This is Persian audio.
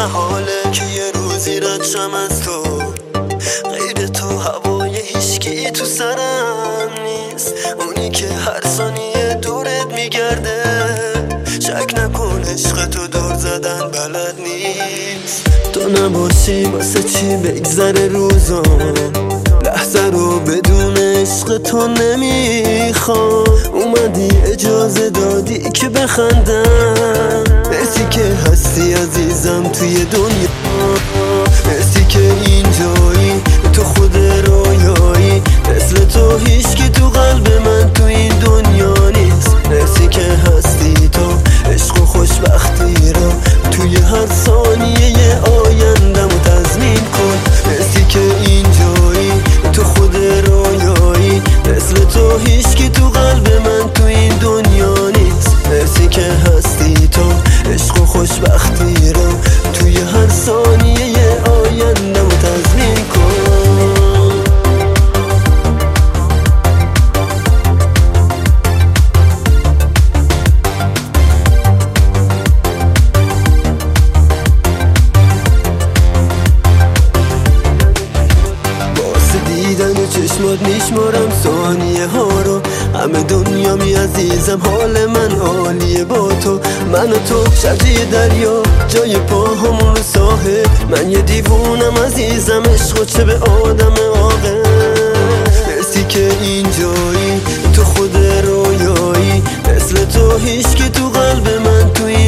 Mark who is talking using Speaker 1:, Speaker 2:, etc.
Speaker 1: محاله که یه روزی ردشم از تو. غیر تو هوای هیچکی تو سرم نیست، اونی که هر ثانیه دورت میگرده. شک نکن عشق تو دور زدن بلد نیست. تو نباشی واسه چی بگذره روزم، لحظه رو بدون عشق تو نمیخوام. اومدی اجازه دادی که بخندم، مرسی که هستی عزیزم توی دنیا. مرسی که اینجایی تو خود رویایی، مثل تو هیچ که تو قلب من تو این دنیا نیست. مرسی که هستی تو عشق و خوشبختی رو توی هر ثانیه آیندم و تضمین کن. مرسی که اینجایی تو خود رویایی، مثل تو هیچ که تو قلب من تو این دنیا نیست. مرسی که هستی تو عشق و خوشبختی رو توی هر ثانیه آیندم و تضمین کن. دیدن چشمات میشمارم ثانیه ها رو، همه دنیا می عزیزم حال من عالیه با تو. من و تو شبیه دریا، جای پاهامون رو ساحل. من یه دیوونم عزیزم، عشق و چه به آدم عاقل. مرسی که اینجایی تو خود رویایی، مثل تو هیچ که تو قلب من توی